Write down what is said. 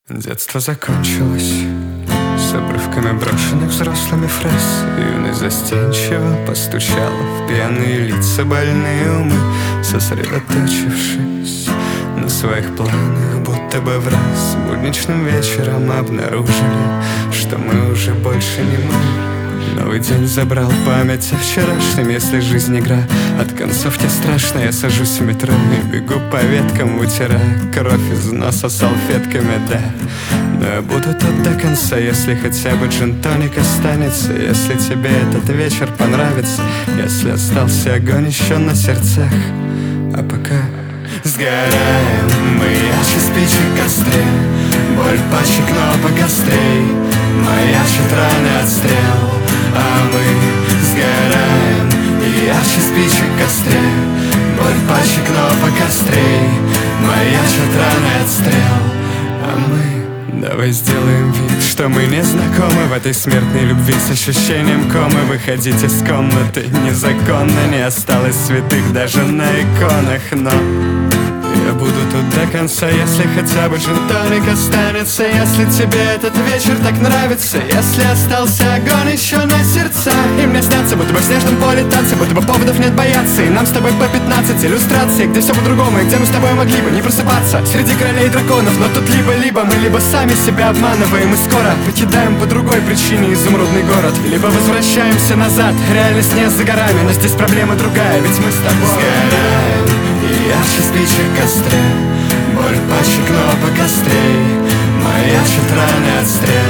Детство закончилось с обрывками брошенных взрослыми фраз. Юность застенчиво постучала в пьяные лица, больные умы, сосредоточившись на своих планах, будто бы в раз будничным вечером обнаружили, что мы уже больше не мы. Новый день забрал память о вчерашнем. Если жизнь игра, от концовки страшно. Я сажусь в метро и бегу по веткам, вытирая кровь из носа салфетками, да. Но я буду тут до конца, если хотя бы джин-тоник останется. Если тебе этот вечер понравится, если остался огонь еще на сердцах. А пока сгораем мы ярче спичек в костре. Боль пачек, кнопок острей маячит раны отстрел. А мы сгораем и ярче спичек в костре. Боль пачек, кнопок острей маячит раны отстрел. А мы давай сделаем вид, что мы не знакомы в этой смертной любви, с ощущением комы. Выходить из комнаты незаконно, не осталось святых даже на иконах. Но я буду тут до конца, если хотя бы джин-тоник останется. Если тебе этот вечер так нравится, если остался огонь еще на сердцах. И мне снятся, будто бы в снежном поле танцы, будто бы поводов нет бояться. И нам с тобой по 15 иллюстраций, где все по-другому, и где мы с тобой могли бы не просыпаться среди королей драконов. Но тут либо мы либо сами себя обманываем, и скоро покидаем по другой причине изумрудный город, либо возвращаемся назад. Реальность не за горами, но здесь проблема другая, ведь мы с тобой сгораем и ярче спичек в костре. Боль пачек, кнопок острей маячит раны отстрел.